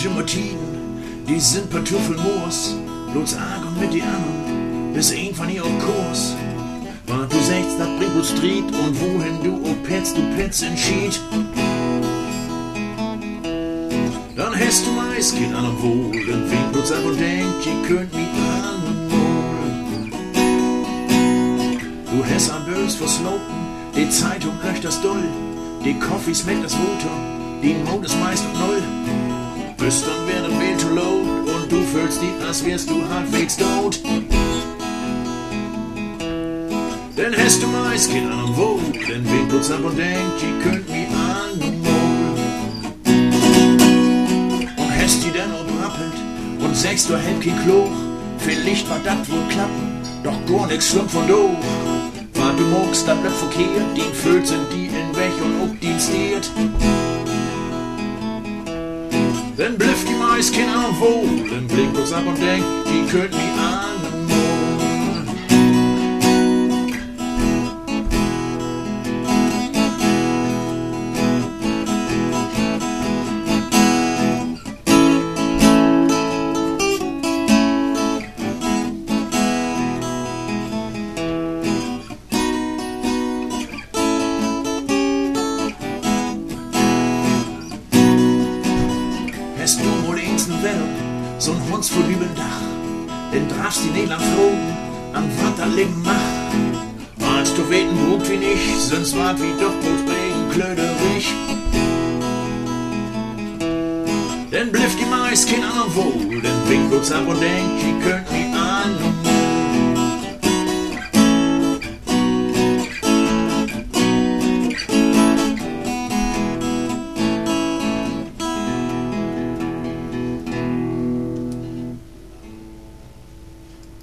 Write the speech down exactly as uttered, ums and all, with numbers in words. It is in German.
immer Tiden, die sind Pantoffelmoos, bloß arg und mit die anderen, bis ein von ihr auf Kurs. War du sechst, dat bringt uns Street und wohin du o petzt, du petzt entschied. Dann hast du meist kein anderen Wohl, dann winkt uns ab und denkt, ihr könnt mich anholen. Du hast am Bös verslopen, die Zeitung löscht das doll, die Coffee schmeckt das Wuter, die Mond ist meist auf Null. Bis dann wär der Bild to load und du fühlst dich, als wärst du halbwegs tot. Dann hast du meist kein anderen Wohl, dann winkt uns ab und denkt, ihr könnt mich anholen. Die dann obrappelt und sagst, du hätt kein Kloch. Vielleicht war dat wohl klappen, doch gar nix schlimm von doch. War du magst, dat bleibt verkehrt, die Föhl sind die in weg und ob die steht. Dann blifft die meist kein Ahnung wo, dann blinkt uns ab und denkt, die könnt mich anholen. Hast du wohl einsten Welt, so'n Hunds vor übel Dach, denn darfst die nicht lang flogen, am Vater legen mach. Als du weten brut wie nicht, sonst wart wie doch bloß Bregen klöderig. Denn blifft die meist kein anderen Wohl, denn winkt uns ab und denkt, die könnt mich an.